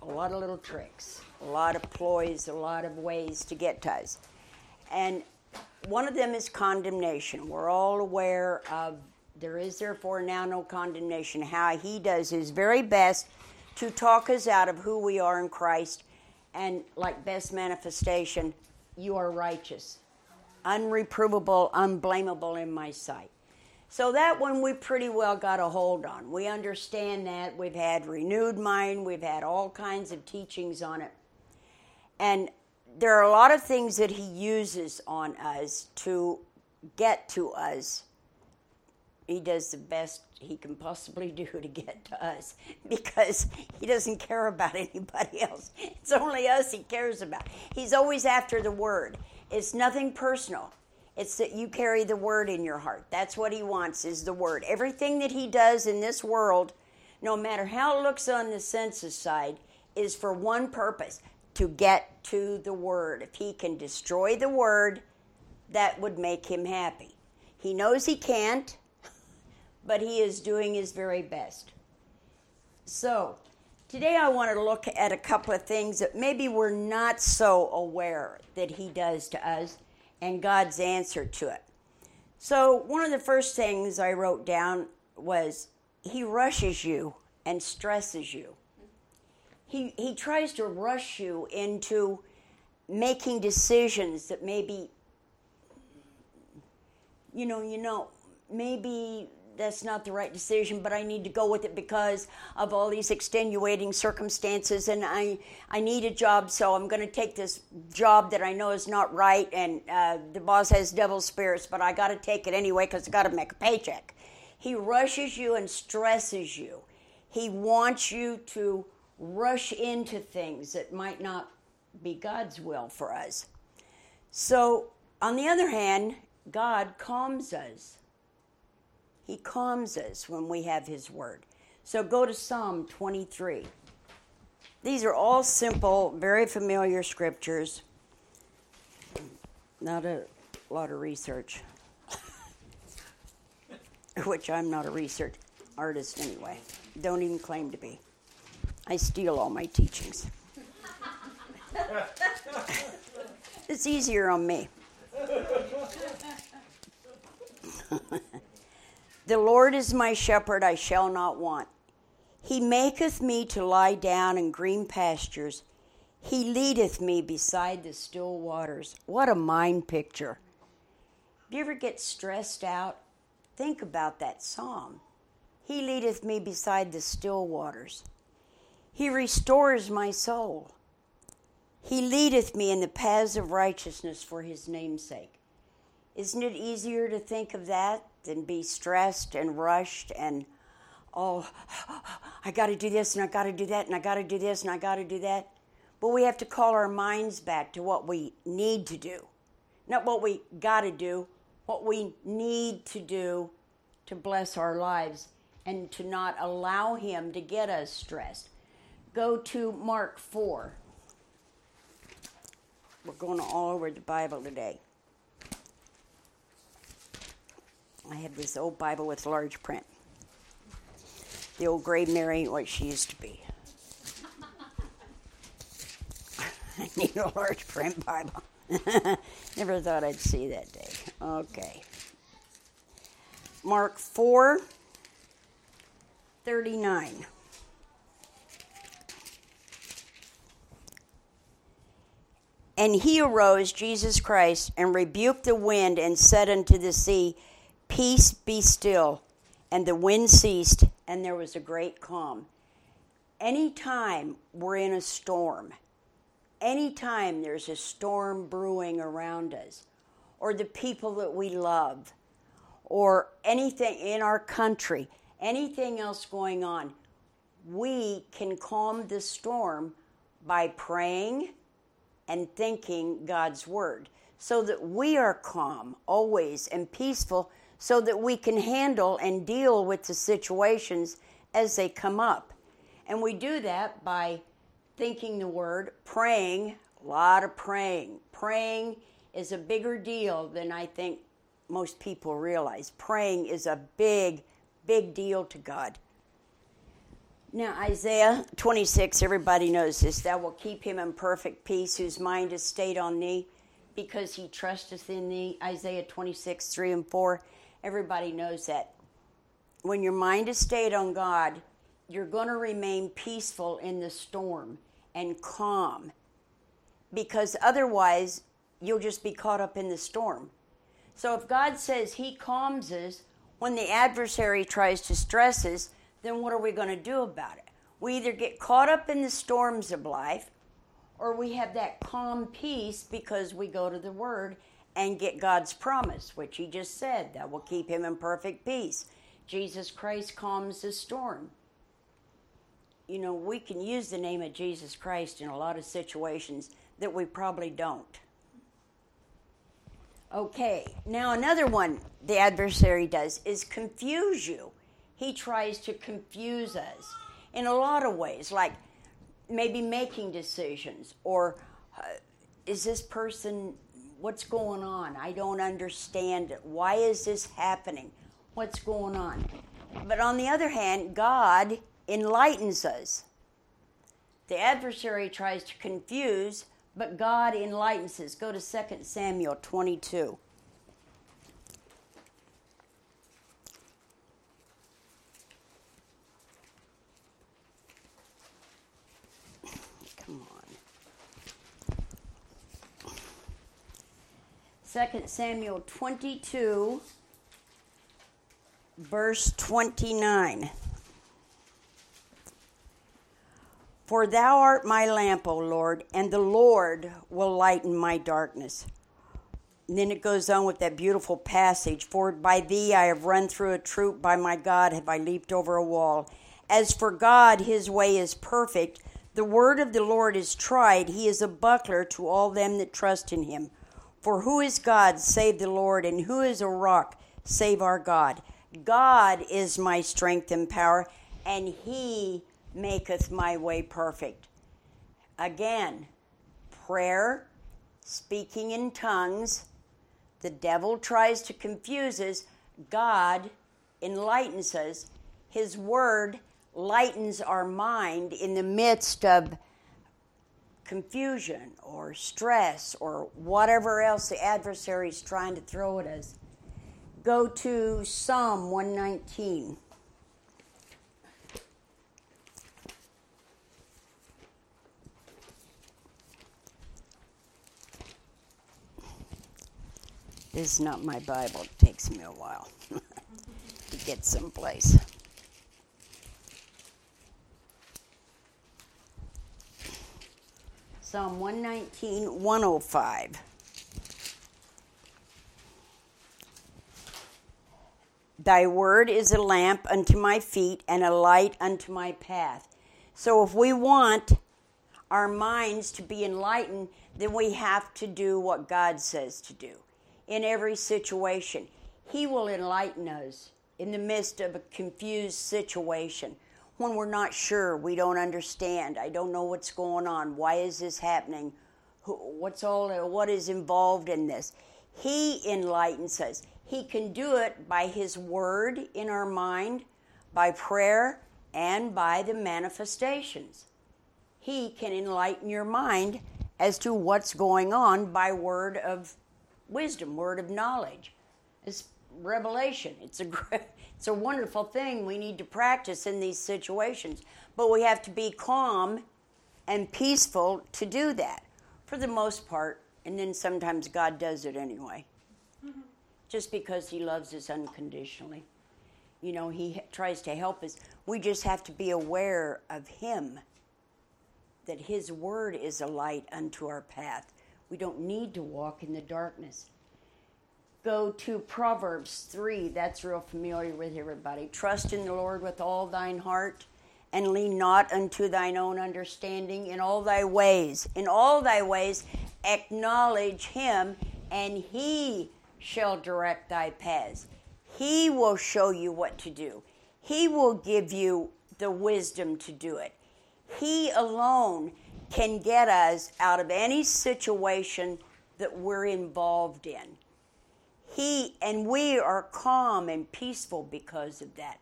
a lot of little tricks, a lot of ploys, a lot of ways to get to us. And one of them is condemnation. We're all aware of there is therefore now no condemnation, how he does his very best to talk us out of who we are in Christ. And like best manifestation, you are righteous, unreprovable, unblameable in my sight. So that one we pretty well got a hold on. We understand that. We've had renewed mind. We've had all kinds of teachings on it. And there are a lot of things that he uses on us to get to us. He does the best he can possibly do to get to us because he doesn't care about anybody else. It's only us he cares about. He's always after the word. It's nothing personal. It's that you carry the word in your heart. That's what he wants, is the word. Everything that he does in this world, no matter how it looks on the senses side, is for one purpose, to get to the word. If he can destroy the word, that would make him happy. He knows he can't, but he is doing his very best. So, today I want to look at a couple of things that maybe we're not so aware that he does to us and God's answer to it. So, one of the first things I wrote down was he rushes you and stresses you. He tries to rush you into making decisions that maybe, maybe that's not the right decision, but I need to go with it because of all these extenuating circumstances, and I need a job, so I'm going to take this job that I know is not right, and the boss has devil spirits, but I got to take it anyway because I got to make a paycheck. He rushes you and stresses you. He wants you to rush into things that might not be God's will for us. So, on the other hand, God calms us. He calms us when we have his word. So go to Psalm 23. These are all simple, very familiar scriptures. Not a lot of research. Which I'm not a research artist anyway. Don't even claim to be. I steal all my teachings. It's easier on me. The Lord is my shepherd, I shall not want. He maketh me to lie down in green pastures. He leadeth me beside the still waters. What a mind picture. Do you ever get stressed out? Think about that psalm. He leadeth me beside the still waters. He restores my soul. He leadeth me in the paths of righteousness for his name's sake. Isn't it easier to think of that than be stressed and rushed and, I got to do this and I got to do that and I got to do this and I got to do that? But we have to call our minds back to what we need to do. Not what we got to do, what we need to do to bless our lives and to not allow him to get us stressed. Go to Mark 4. We're going all over the Bible today. I have this old Bible with large print. The old Grey Mary ain't what she used to be. I need a large print Bible. Never thought I'd see that day. Okay. Mark 4:39. And he arose, Jesus Christ, and rebuked the wind and said unto the sea, Peace, be still. And the wind ceased, and there was a great calm. Anytime we're in a storm, anytime there's a storm brewing around us, or the people that we love, or anything in our country, anything else going on, we can calm the storm by praying and thinking God's word, so that we are calm always and peaceful, so that we can handle and deal with the situations as they come up. And we do that by thinking the word, praying, a lot of praying. Praying is a bigger deal than I think most people realize. Praying is a big, big deal to God. Now, Isaiah 26, everybody knows this. Thou wilt keep him in perfect peace, whose mind is stayed on thee, because he trusteth in thee. Isaiah 26, 3 and 4. Everybody knows that. When your mind is stayed on God, you're going to remain peaceful in the storm and calm, because otherwise you'll just be caught up in the storm. So if God says he calms us when the adversary tries to stress us, then what are we going to do about it? We either get caught up in the storms of life, or we have that calm peace because we go to the Word and get God's promise, which he just said, that will keep him in perfect peace. Jesus Christ calms the storm. You know, we can use the name of Jesus Christ in a lot of situations that we probably don't. Okay, now another one the adversary does is confuse you. He tries to confuse us in a lot of ways, like maybe making decisions, or is this person, what's going on? I don't understand it. Why is this happening? What's going on? But on the other hand, God enlightens us. The adversary tries to confuse, but God enlightens us. Go to 2 Samuel 22. Come on. 2 Samuel 22, verse 29. For thou art my lamp, O Lord, and the Lord will lighten my darkness. And then it goes on with that beautiful passage. For by thee I have run through a troop, by my God have I leaped over a wall. As for God, his way is perfect. The word of the Lord is tried. He is a buckler to all them that trust in him. For who is God save the Lord, and who is a rock save our God? God is my strength and power, and he maketh my way perfect. Again, prayer, speaking in tongues. The devil tries to confuse us. God enlightens us. His word lightens our mind in the midst of confusion or stress or whatever else the adversary is trying to throw at us. Go to Psalm 119. This is not my Bible. It takes me a while to get someplace. Psalm 119, 105. Thy word is a lamp unto my feet and a light unto my path. So if we want our minds to be enlightened, then we have to do what God says to do. In every situation, he will enlighten us in the midst of a confused situation. When we're not sure, we don't understand. I don't know what's going on. Why is this happening? What is involved in this? He enlightens us. He can do it by his word in our mind, by prayer, and by the manifestations. He can enlighten your mind as to what's going on by word of wisdom, word of knowledge. It's revelation. It's a wonderful thing we need to practice in these situations. But we have to be calm and peaceful to do that, for the most part. And then sometimes God does it anyway. Mm-hmm. Just because he loves us unconditionally. You know, he tries to help us. We just have to be aware of him, that his word is a light unto our path. We don't need to walk in the darkness. Go to Proverbs 3. That's real familiar with everybody. Trust in the Lord with all thine heart, and lean not unto thine own understanding. In all thy ways acknowledge him, and he shall direct thy paths. He will show you what to do. He will give you the wisdom to do it. He alone can get us out of any situation that we're involved in. And we are calm and peaceful because of that.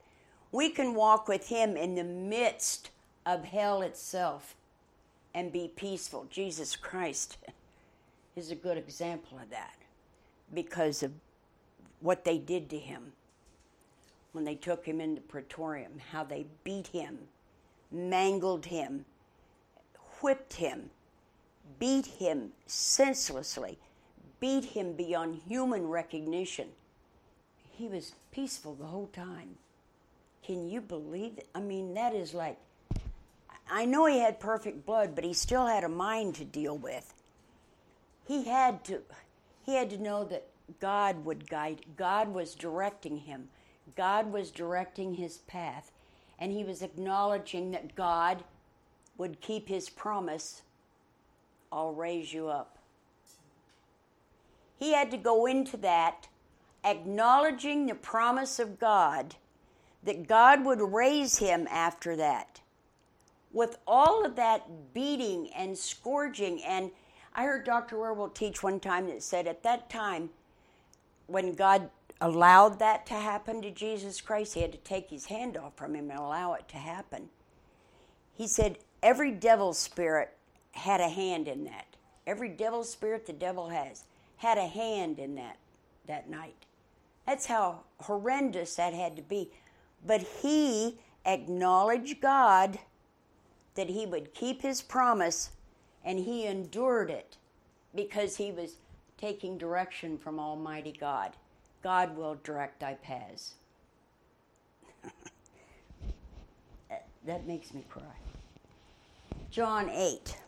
We can walk with him in the midst of hell itself and be peaceful. Jesus Christ is a good example of that because of what they did to him when they took him into Praetorium, how they beat him, mangled him, whipped him, beat him senselessly, beat him beyond human recognition. He was peaceful the whole time. Can you believe it? I mean, that is like, I know he had perfect blood, but he still had a mind to deal with. He had to know that God would guide. God was directing him. God was directing his path. And he was acknowledging that God would keep his promise, I'll raise you up. He had to go into that, acknowledging the promise of God, that God would raise him after that. With all of that beating and scourging, and I heard Dr. Werwolf teach one time that said at that time, when God allowed that to happen to Jesus Christ, he had to take his hand off from him and allow it to happen. He said every devil spirit had a hand in that. Every devil spirit the devil has had a hand in that night. That's how horrendous that had to be. But he acknowledged God, that he would keep his promise, and he endured it because he was taking direction from Almighty God. God will direct thy paths. That makes me cry. John 8.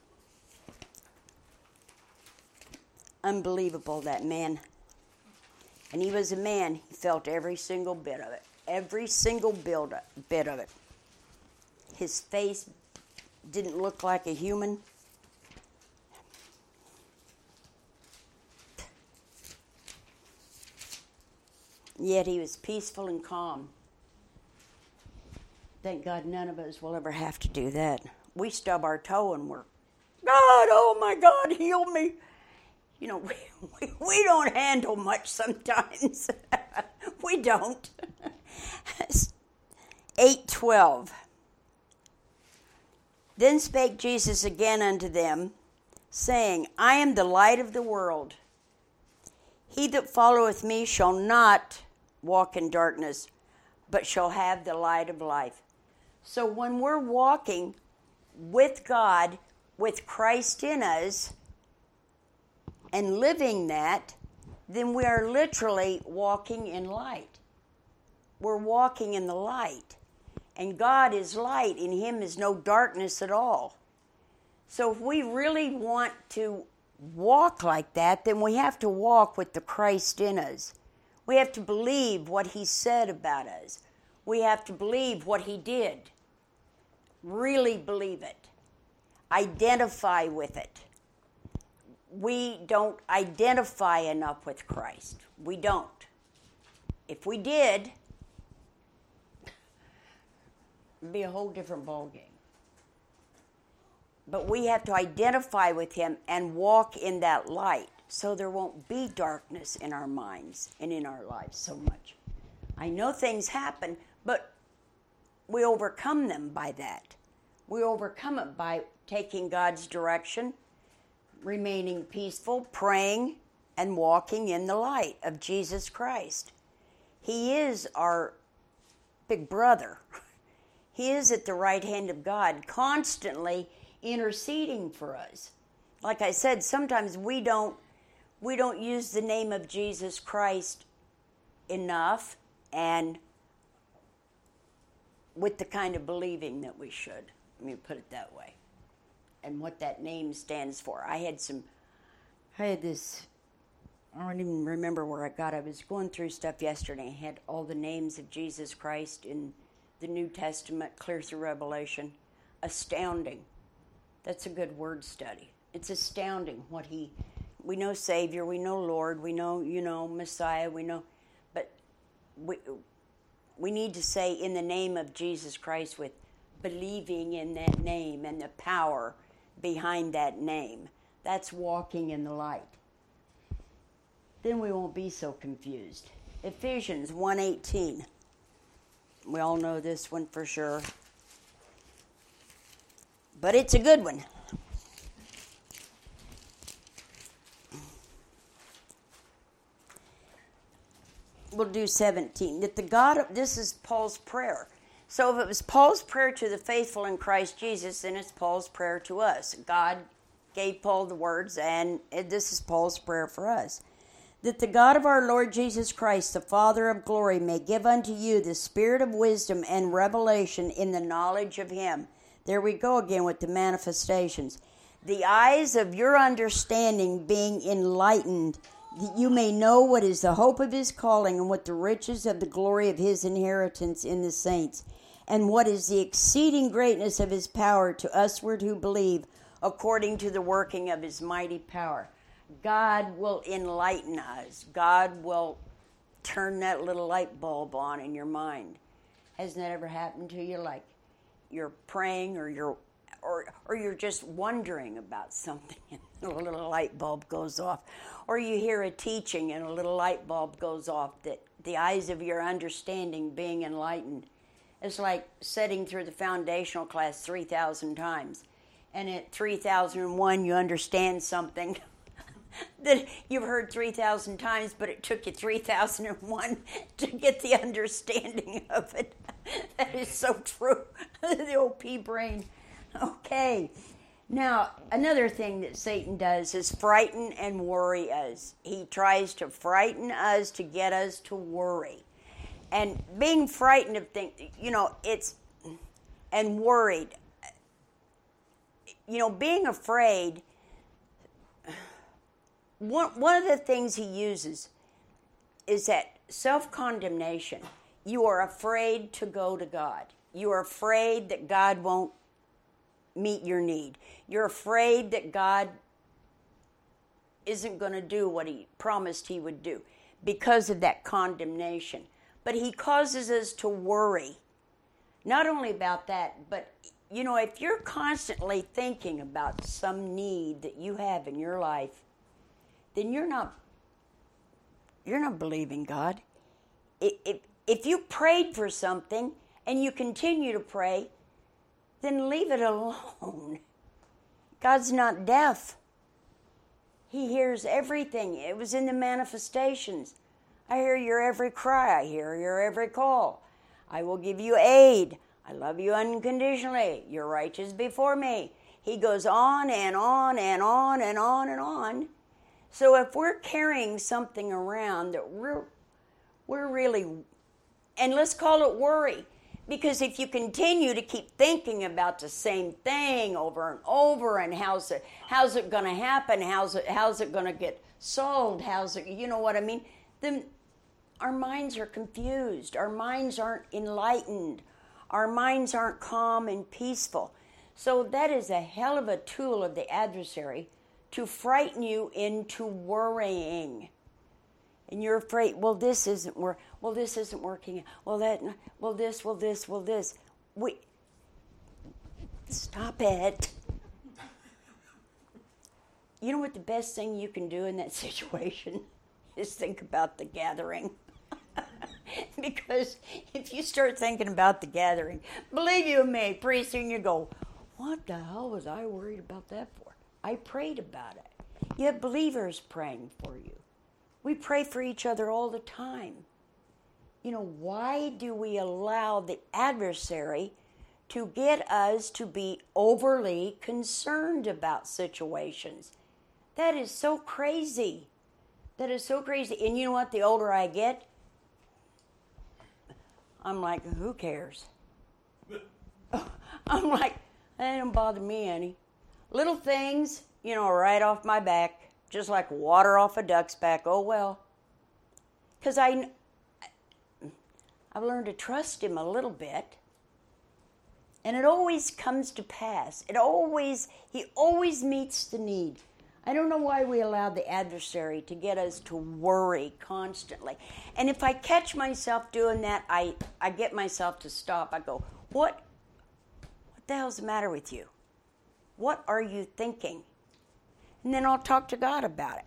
Unbelievable, that man. And he was a man. He felt every single bit of it. Every single bit of it. His face didn't look like a human. Yet he was peaceful and calm. Thank God none of us will ever have to do that. We stub our toe and we're, God, oh my God, heal me. You know, we don't handle much sometimes. We don't. 8:12. Then spake Jesus again unto them, saying, I am the light of the world. He that followeth me shall not walk in darkness, but shall have the light of life. So when we're walking with God, with Christ in us, and living that, then we are literally walking in light. We're walking in the light. And God is light. In him is no darkness at all. So if we really want to walk like that, then we have to walk with the Christ in us. We have to believe what he said about us. We have to believe what he did. Really believe it. Identify with it. We don't identify enough with Christ. We don't. If we did, it'd be a whole different ballgame. But we have to identify with him and walk in that light so there won't be darkness in our minds and in our lives so much. I know things happen, but we overcome them by that. We overcome it by taking God's direction, remaining peaceful, praying, and walking in the light of Jesus Christ. He is our big brother. He is at the right hand of God, constantly interceding for us. Like I said, sometimes we don't use the name of Jesus Christ enough and with the kind of believing that we should. Let me put it that way. And what that name stands for. I had this, I don't even remember where I got it. I was going through stuff yesterday. I had all the names of Jesus Christ in the New Testament, clear through Revelation. Astounding. That's a good word study. It's astounding what we know Savior, we know Lord, we know, Messiah, we know, but we need to say in the name of Jesus Christ with believing in that name and the power behind that name. That's walking in the light. Then we won't be so confused. Ephesians 1:18. We all know this one for sure. But it's a good one. We'll do 17. That the God of, this is Paul's prayer. So if it was Paul's prayer to the faithful in Christ Jesus, then it's Paul's prayer to us. God gave Paul the words, and this is Paul's prayer for us. That the God of our Lord Jesus Christ, the Father of glory, may give unto you the spirit of wisdom and revelation in the knowledge of him. There we go again with the manifestations. The eyes of your understanding being enlightened, that you may know what is the hope of his calling and what the riches of the glory of his inheritance in the saints, and what is the exceeding greatness of his power to usward who believe, according to the working of his mighty power. God will enlighten us. God will turn that little light bulb on in your mind. Hasn't that ever happened to you? Like you're praying or you're just wondering about something and a little light bulb goes off. Or you hear a teaching and a little light bulb goes off, that the eyes of your understanding being enlightened. It's like sitting through the foundational class 3,000 times. And at 3001 you understand something that you've heard 3,000 times, but it took you 3001 to get the understanding of it. That is so true. The old pea brain. Okay. Now, another thing that Satan does is frighten and worry us. He tries to frighten us to get us to worry. And being frightened of things, and worried. Being afraid, one of the things he uses is that self-condemnation. You are afraid to go to God. You are afraid that God won't meet your need. You're afraid that God isn't going to do what he promised he would do because of that condemnation. But he causes us to worry. Not only about that, but if you're constantly thinking about some need that you have in your life, then you're not believing God. If you prayed for something and you continue to pray, then leave it alone. God's not deaf. He hears everything. It was in the manifestations. I hear your every cry. I hear your every call. I will give you aid. I love you unconditionally. You're righteous before me. He goes on and on and on and on and on. So if we're carrying something around that we're really, and let's call it worry, because if you continue to keep thinking about the same thing over and over, and how's it going to happen, how's it going to get solved, you know what I mean? Then our minds are confused. Our minds aren't enlightened. Our minds aren't calm and peaceful. So that is a hell of a tool of the adversary to frighten you into worrying. And you're afraid, this isn't working. Well, this isn't working. This. Stop it. You know what the best thing you can do in that situation is think about the gathering. Because if you start thinking about the gathering, believe you me, pretty soon you go, what the hell was I worried about that for? I prayed about it. You have believers praying for you. We pray for each other all the time. Why do we allow the adversary to get us to be overly concerned about situations? That is so crazy. That is so crazy. And you know what? The older I get, I'm like, who cares? I'm like, that don't bother me any. Little things, right off my back, just like water off a duck's back. Oh, well. Because I've learned to trust him a little bit. And it always comes to pass. He always meets the need. I don't know why we allow the adversary to get us to worry constantly. And if I catch myself doing that, I get myself to stop. I go, what the hell's the matter with you? What are you thinking? And then I'll talk to God about it.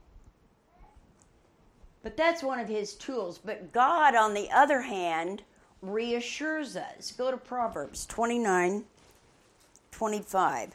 But that's one of his tools. But God, on the other hand, reassures us. Go to Proverbs 29:25.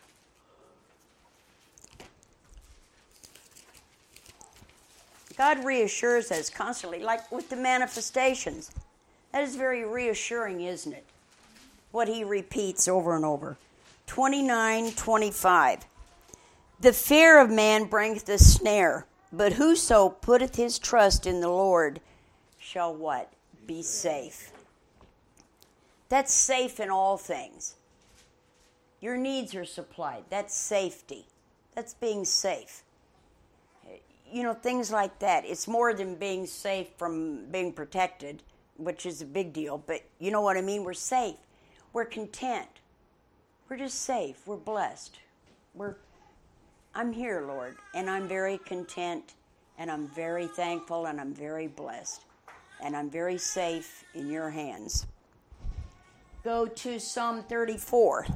God reassures us constantly, like with the manifestations. That is very reassuring, isn't it? What he repeats over and over. 29:25. The fear of man bringeth a snare, but whoso putteth his trust in the Lord shall what? Be safe. That's safe in all things. Your needs are supplied. That's safety. That's being safe. You know, things like that. It's more than being safe from being protected, which is a big deal. But you know what I mean? We're safe. We're content. We're just safe. We're blessed. I'm here, Lord, and I'm very content, and I'm very thankful, and I'm very blessed, and I'm very safe in your hands. Go to Psalm 34.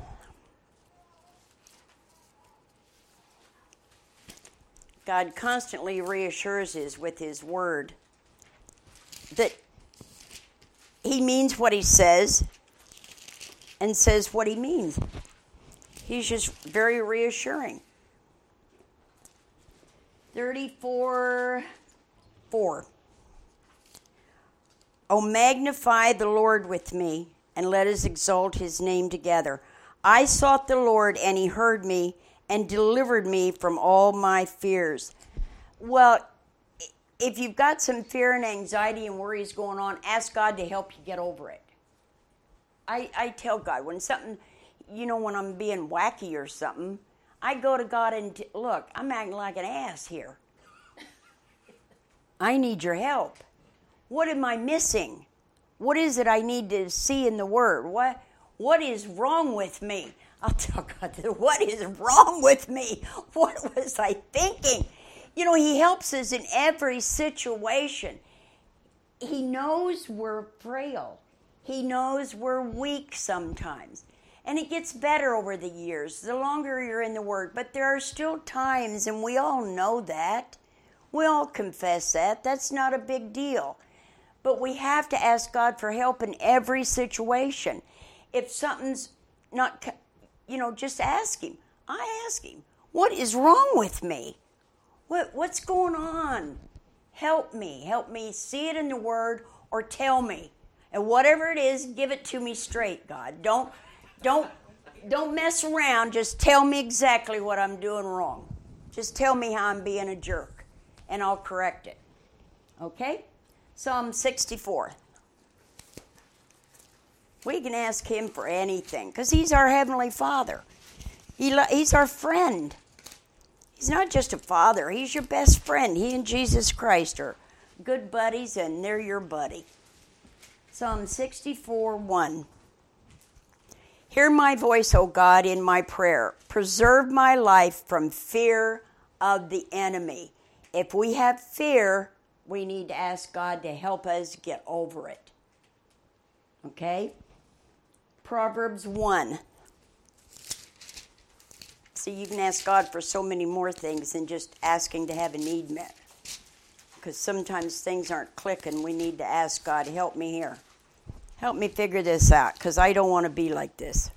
God constantly reassures us with his word that he means what he says and says what he means. He's just very reassuring. 34:4. O magnify the Lord with me, and let us exalt his name together. I sought the Lord, and he heard me, and delivered me from all my fears. Well, if you've got some fear and anxiety and worries going on, ask God to help you get over it. I tell God, when something, when I'm being wacky or something, I go to God and, look, I'm acting like an ass here. I need your help. What am I missing? What is it I need to see in the Word? What is wrong with me? I'll tell God, what is wrong with me? What was I thinking? He helps us in every situation. He knows we're frail. He knows we're weak sometimes. And it gets better over the years, the longer you're in the Word. But there are still times, and we all know that. We all confess that. That's not a big deal. But we have to ask God for help in every situation. If something's not, just ask him. I ask him, what is wrong with me? What's going on? Help me. Help me see it in the Word or tell me. And whatever it is, give it to me straight, God. Don't mess around. Just tell me exactly what I'm doing wrong. Just tell me how I'm being a jerk, and I'll correct it. Okay? Psalm 64. We can ask him for anything because he's our Heavenly Father. He's our friend. He's not just a father. He's your best friend. He and Jesus Christ are good buddies, and they're your buddy. Psalm 64:1. Hear my voice, O God, in my prayer. Preserve my life from fear of the enemy. If we have fear, we need to ask God to help us get over it. Okay? Proverbs 1. See, you can ask God for so many more things than just asking to have a need met. Because sometimes things aren't clicking. We need to ask God, help me here. Help me figure this out, because I don't want to be like this.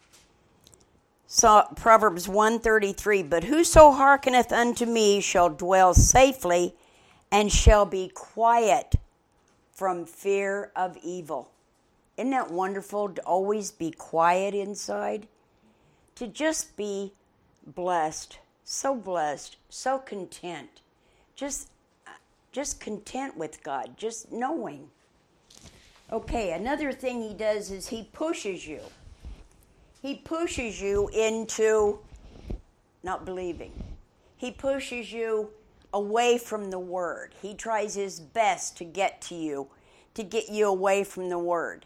So, Proverbs 1:33, but whoso hearkeneth unto me shall dwell safely and shall be quiet from fear of evil. Isn't that wonderful to always be quiet inside? To just be blessed, so content. Just content with God, just knowing. Okay, another thing he does is he pushes you. He pushes you into not believing. He pushes you away from the Word. He tries his best to get to you, to get you away from the Word.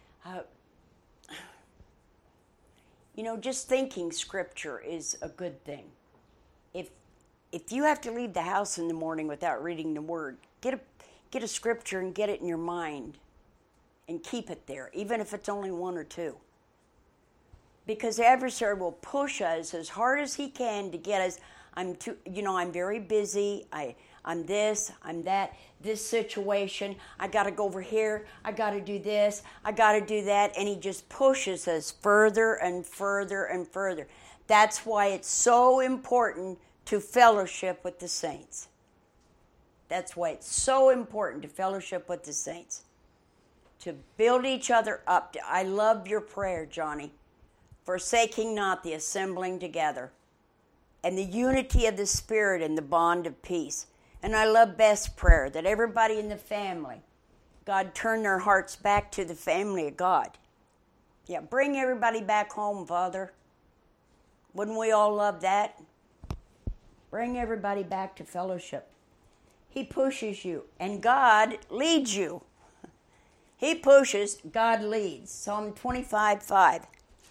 Just thinking Scripture is a good thing. If you have to leave the house in the morning without reading the Word, get a Scripture and get it in your mind and keep it there, even if it's only one or two. Because the adversary will push us as hard as he can to get us. I'm very busy. I'm this, I'm that, this situation, I got to go over here, I got to do this, I got to do that, and he just pushes us further and further and further. That's why it's so important to fellowship with the saints. That's why it's so important to fellowship with the saints. To build each other up. I love your prayer, Johnny. Forsaking not the assembling together. And the unity of the Spirit and the bond of peace. And I love Beth's prayer that everybody in the family, God turn their hearts back to the family of God. Yeah, bring everybody back home, Father. Wouldn't we all love that? Bring everybody back to fellowship. He pushes you, and God leads you. He pushes, God leads. Psalm 25:5.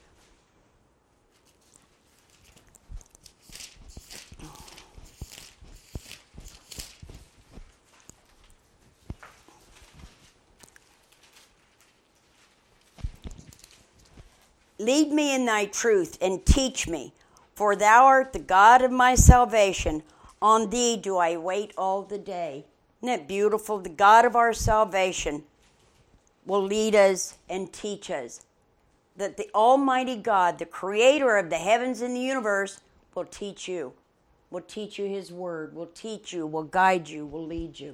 Lead me in thy truth and teach me, for thou art the God of my salvation. On thee do I wait all the day. Isn't that beautiful? The God of our salvation will lead us and teach us. That the Almighty God, the creator of the heavens and the universe, will teach you. Will teach you his word. Will teach you. Will guide you. Will lead you.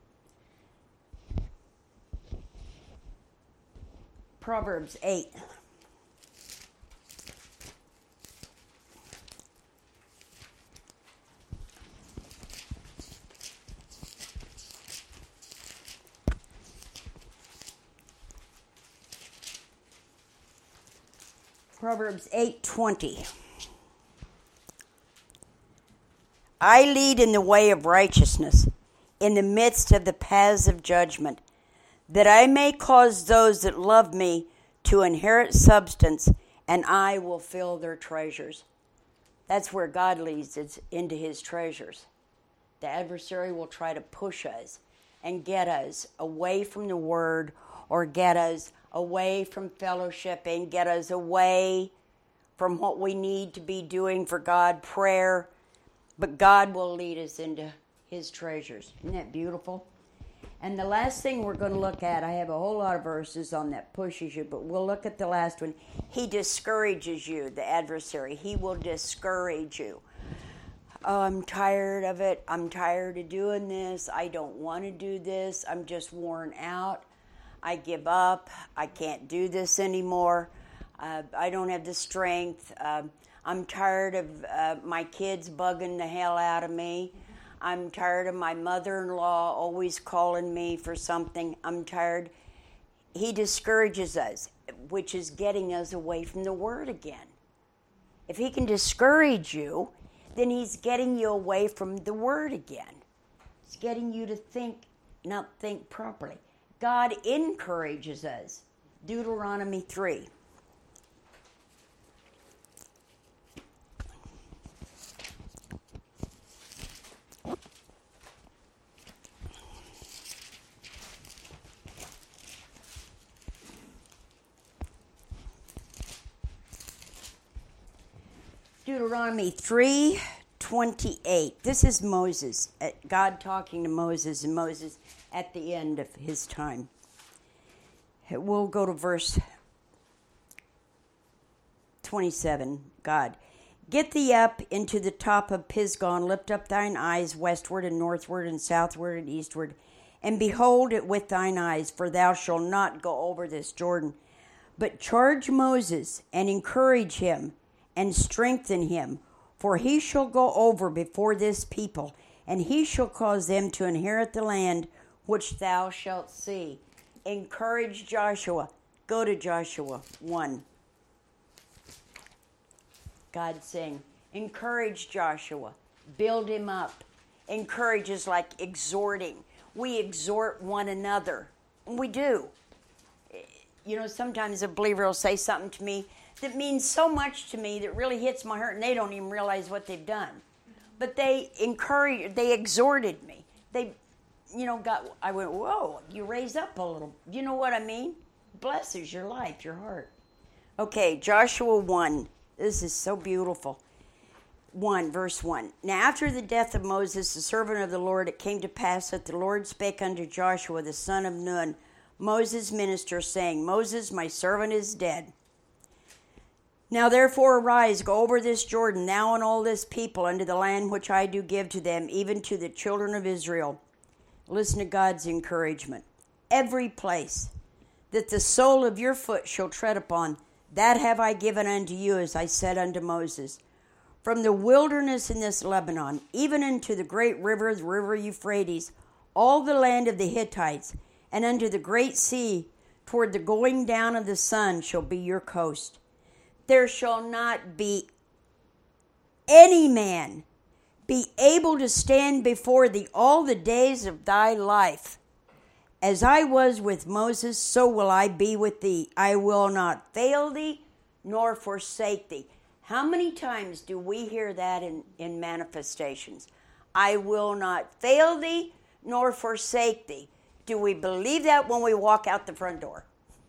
Proverbs 8. Proverbs 8:20. I lead in the way of righteousness, in the midst of the paths of judgment, that I may cause those that love me to inherit substance, and I will fill their treasures. That's where God leads us, into his treasures. The adversary will try to push us and get us away from the word, or get us away from fellowship, and get us away from what we need to be doing for God, prayer. But God will lead us into his treasures. Isn't that beautiful? And the last thing we're going to look at, I have a whole lot of verses on that pushes you, but we'll look at the last one. He discourages you, the adversary. He will discourage you. Oh, I'm tired of it. I'm tired of doing this. I don't want to do this. I'm just worn out. I give up. I can't do this anymore. I don't have the strength. I'm tired of my kids bugging the hell out of me. I'm tired of my mother-in-law always calling me for something. I'm tired. He discourages us, which is getting us away from the Word again. If he can discourage you, then he's getting you away from the Word again. He's getting you to not think properly. God encourages us. Deuteronomy 3. Deuteronomy 3:28. This is Moses, God talking to Moses, and Moses at the end of his time. We'll go to verse 27. God, get thee up into the top of Pisgah, and lift up thine eyes westward and northward and southward and eastward, and behold it with thine eyes, for thou shalt not go over this Jordan. But charge Moses, and encourage him, and strengthen him, for he shall go over before this people, and he shall cause them to inherit the land which thou shalt see. Encourage Joshua. Go to Joshua 1. God saying, encourage Joshua. Build him up. Encourage is like exhorting. We exhort one another. We do. You know, sometimes a believer will say something to me that means so much to me that really hits my heart, and they don't even realize what they've done. But they exhorted me. I went, whoa, you raise up a little. You know what I mean? Blesses your life, your heart. Okay, Joshua 1. This is so beautiful. 1, verse 1. Now after the death of Moses, the servant of the Lord, it came to pass that the Lord spake unto Joshua, the son of Nun, Moses' minister, saying, Moses, my servant, is dead. Now therefore arise, go over this Jordan, thou and all this people, unto the land which I do give to them, even to the children of Israel. Listen to God's encouragement. Every place that the sole of your foot shall tread upon, that have I given unto you, as I said unto Moses. From the wilderness in this Lebanon, even unto the great river, the river Euphrates, all the land of the Hittites, and unto the great sea, toward the going down of the sun, shall be your coast. There shall not be any man be able to stand before thee all the days of thy life. As I was with Moses, so will I be with thee. I will not fail thee, nor forsake thee. How many times do we hear that in manifestations? I will not fail thee, nor forsake thee. Do we believe that when we walk out the front door?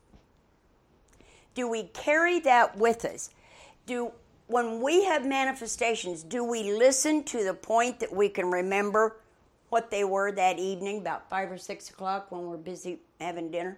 Do we carry that with us? When we have manifestations, do we listen to the point that we can remember what they were that evening, about 5 or 6 o'clock when we're busy having dinner?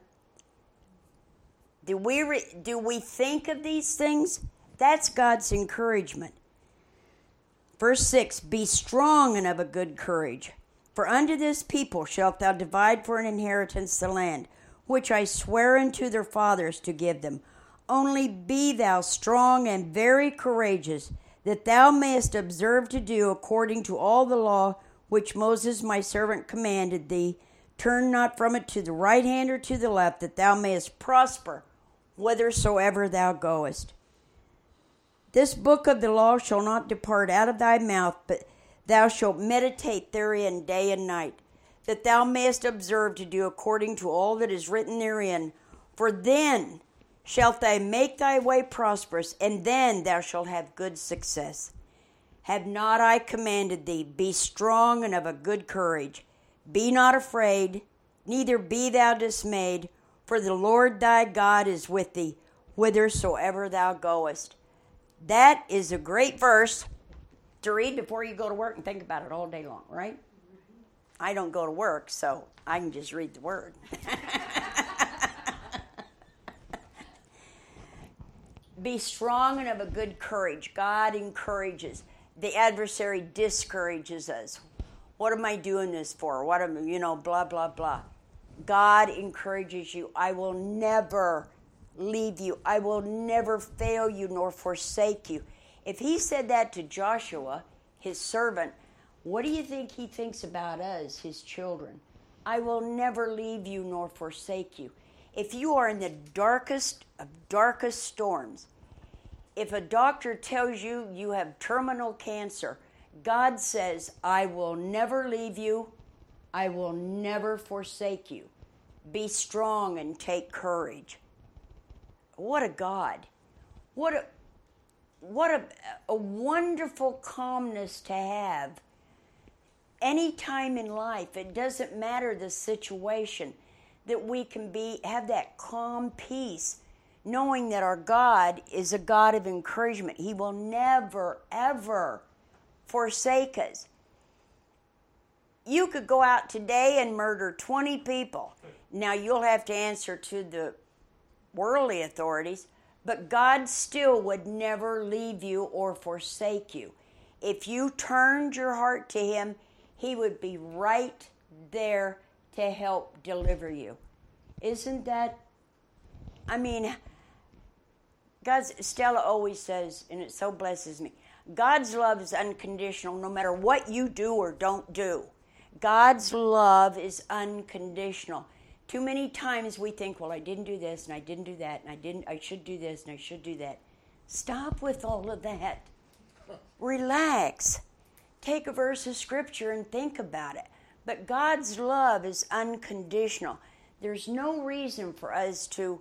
Do we think of these things? That's God's encouragement. Verse 6, be strong and of a good courage. For unto this people shalt thou divide for an inheritance the land, which I swear unto their fathers to give them. Only be thou strong and very courageous, that thou mayest observe to do according to all the law which Moses my servant commanded thee. Turn not from it to the right hand or to the left, that thou mayest prosper whithersoever thou goest. This book of the law shall not depart out of thy mouth, but thou shalt meditate therein day and night, that thou mayest observe to do according to all that is written therein. For then shalt thou make thy way prosperous, and then thou shalt have good success. Have not I commanded thee? Be strong and of a good courage. Be not afraid, neither be thou dismayed, for the Lord thy God is with thee, whithersoever thou goest. That is a great verse to read before you go to work and think about it all day long, right? I don't go to work, so I can just read the word. Be strong and of a good courage. God encourages. The adversary discourages us. What am I doing this for? What am blah, blah, blah. God encourages you. I will never leave you. I will never fail you nor forsake you. If he said that to Joshua, his servant, what do you think he thinks about us, his children? I will never leave you nor forsake you. If you are in the darkest of darkest storms, if a doctor tells you you have terminal cancer, God says, I will never leave you. I will never forsake you. Be strong and take courage. What a God. What a wonderful calmness to have. Any time in life, it doesn't matter the situation, that we can have that calm peace, knowing that our God is a God of encouragement. He will never, ever forsake us. You could go out today and murder 20 people. Now, you'll have to answer to the worldly authorities, but God still would never leave you or forsake you. If you turned your heart to Him, He would be right there to help deliver you. Isn't that, Stella always says, and it so blesses me, God's love is unconditional no matter what you do or don't do. God's love is unconditional. Too many times we think, well, I didn't do this and I didn't do that and I should do this and I should do that. Stop with all of that. Relax. Take a verse of scripture and think about it. But God's love is unconditional. There's no reason for us to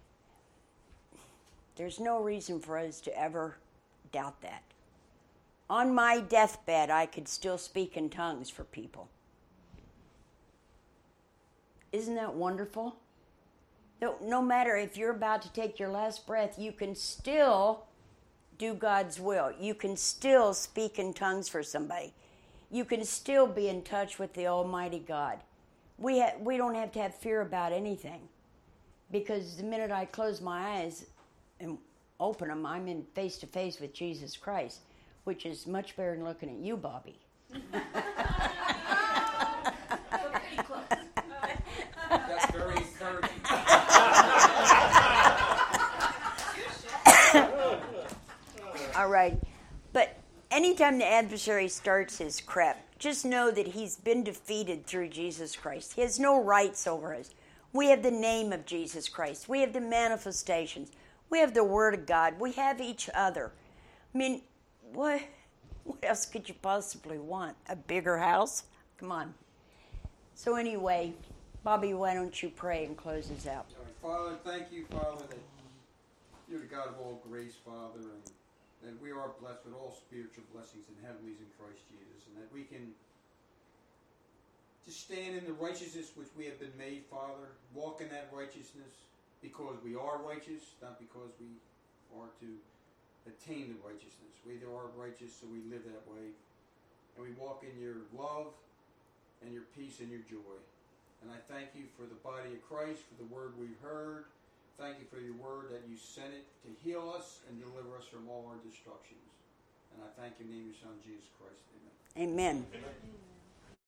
ever doubt that. On my deathbed, I could still speak in tongues for people. Isn't that wonderful? No matter if you're about to take your last breath, you can still do God's will. You can still speak in tongues for somebody. You can still be in touch with the Almighty God. We don't have to have fear about anything, because the minute I close my eyes and open them, I'm in face to face with Jesus Christ, which is much better than looking at you, Bobby. That's very encouraging. All right. But anytime the adversary starts his crap, just know that he's been defeated through Jesus Christ. He has no rights over us. We have the name of Jesus Christ. We have the manifestations. We have the Word of God. We have each other. I mean, what else could you possibly want? A bigger house? Come on. So anyway, Bobby, why don't you pray and close us out? All right, Father, thank you, Father, that you're the God of all grace, Father, and that we are blessed with all spiritual blessings and heavenlies in Christ Jesus, and that we can just stand in the righteousness which we have been made, Father, walk in that righteousness because we are righteous, not because we are to attain the righteousness. We are righteous, so we live that way, and we walk in your love and your peace and your joy. And I thank you for the body of Christ, for the word we've heard. Thank you for your word that you sent it to heal us and deliver us from all our destructions. And I thank you in the name of your Son, Jesus Christ. Amen. Amen.